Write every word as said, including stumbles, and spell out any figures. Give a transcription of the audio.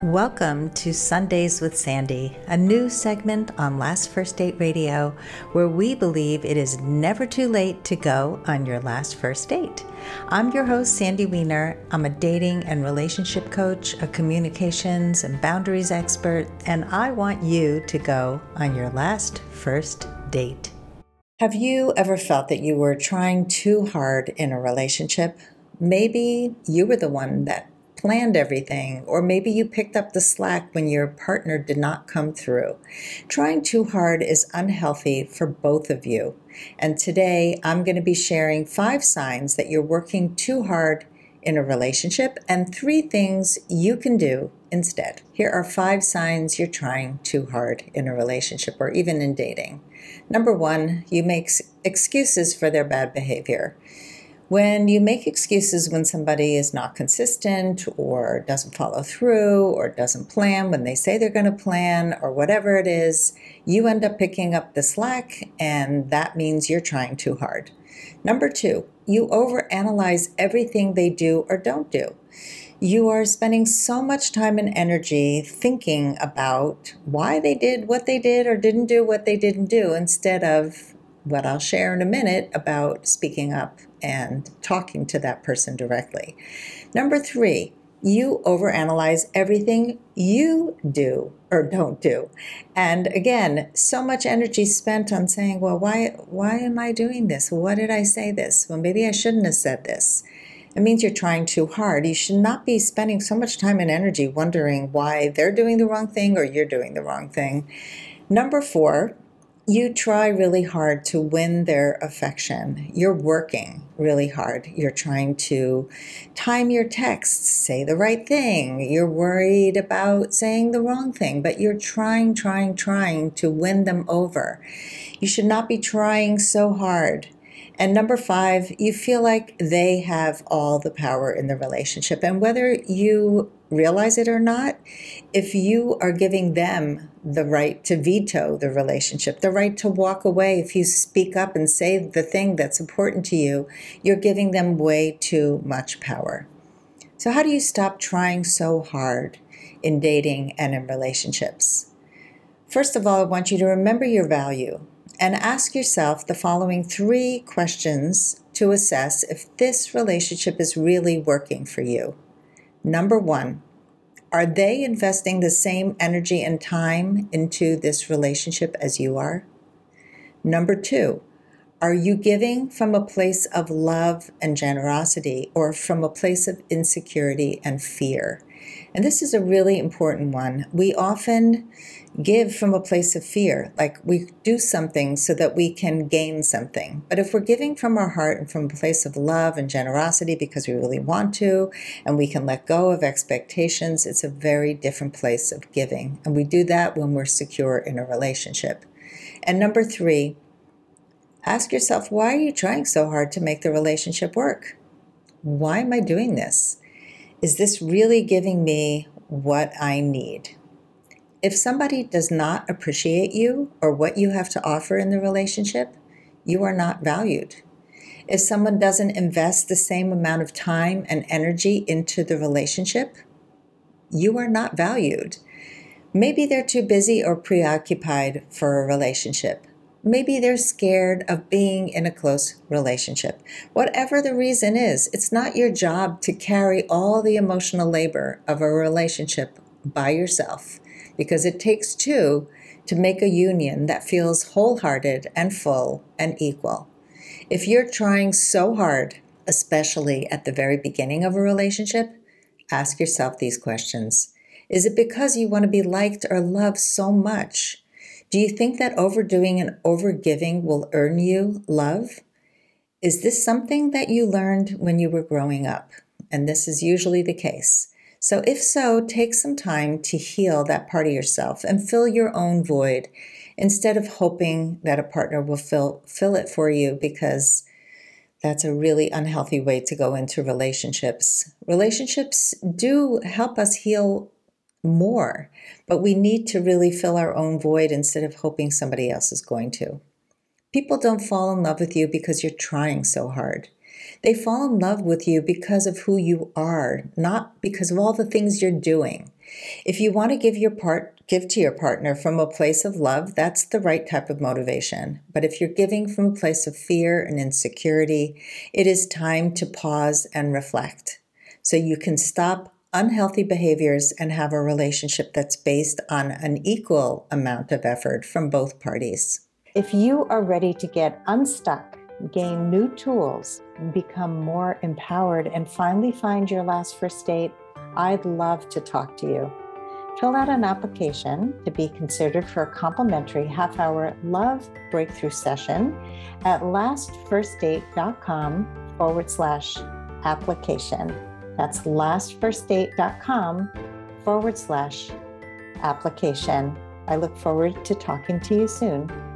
Welcome to Sundays with Sandy, a new segment on Last First Date Radio where we believe it is never too late to go on your last first date. I'm your host, Sandy Weiner. I'm a dating and relationship coach, a communications and boundaries expert, and I want you to go on your last first date. Have you ever felt that you were trying too hard in a relationship? Maybe you were the one that planned everything, or maybe you picked up the slack when your partner did not come through. Trying too hard is unhealthy for both of you. And today I'm going to be sharing five signs that you're working too hard in a relationship and three things you can do instead. Here are five signs you're trying too hard in a relationship or even in dating. Number one, you make excuses for their bad behavior. When you make excuses when somebody is not consistent or doesn't follow through or doesn't plan when they say they're going to plan or whatever it is, you end up picking up the slack, and that means you're trying too hard. Number two, you overanalyze everything they do or don't do. You are spending so much time and energy thinking about why they did what they did or didn't do what they didn't do instead of what I'll share in a minute about speaking up and talking to that person directly. Number three, you overanalyze everything you do or don't do. And again, so much energy spent on saying, well, why, why am I doing this? Why did I say this? Well, maybe I shouldn't have said this. It means you're trying too hard. You should not be spending so much time and energy wondering why they're doing the wrong thing or you're doing the wrong thing. Number four, you try really hard to win their affection. You're working really hard. You're trying to time your texts, say the right thing. You're worried about saying the wrong thing, but you're trying, trying, trying to win them over. You should not be trying so hard. And number five, you feel like they have all the power in the relationship. And whether you realize it or not, if you are giving them the right to veto the relationship, the right to walk away, if you speak up and say the thing that's important to you, you're giving them way too much power. So how do you stop trying so hard in dating and in relationships? First of all, I want you to remember your value and ask yourself the following three questions to assess if this relationship is really working for you. Number one, are they investing the same energy and time into this relationship as you are? Number two, are you giving from a place of love and generosity or from a place of insecurity and fear? And this is a really important one. We often give from a place of fear, like we do something so that we can gain something. But if we're giving from our heart and from a place of love and generosity because we really want to, and we can let go of expectations, it's a very different place of giving. And we do that when we're secure in a relationship. And number three, ask yourself, why are you trying so hard to make the relationship work? Why am I doing this? Is this really giving me what I need? If somebody does not appreciate you or what you have to offer in the relationship, you are not valued. If someone doesn't invest the same amount of time and energy into the relationship, you are not valued. Maybe they're too busy or preoccupied for a relationship. Maybe they're scared of being in a close relationship. Whatever the reason is, it's not your job to carry all the emotional labor of a relationship by yourself, because it takes two to make a union that feels wholehearted and full and equal. If you're trying so hard, especially at the very beginning of a relationship, ask yourself these questions. Is it because you want to be liked or loved so much? Do you think that overdoing and overgiving will earn you love? Is this something that you learned when you were growing up? And this is usually the case. So if so, take some time to heal that part of yourself and fill your own void instead of hoping that a partner will fill, fill it for you, because that's a really unhealthy way to go into relationships. Relationships do help us heal more, but we need to really fill our own void instead of hoping somebody else is going to. People don't fall in love with you because you're trying so hard. They fall in love with you because of who you are, not because of all the things you're doing. If you want to give your part, give to your partner from a place of love, that's the right type of motivation. But if you're giving from a place of fear and insecurity, it is time to pause and reflect so you can stop unhealthy behaviors and have a relationship that's based on an equal amount of effort from both parties. If you are ready to get unstuck, gain new tools, become more empowered, and finally find your last first date, I'd love to talk to you. Fill out an application to be considered for a complimentary half-hour love breakthrough session at lastfirstdate.com forward slash application. That's lastfirstdate.com forward slash application. I look forward to talking to you soon.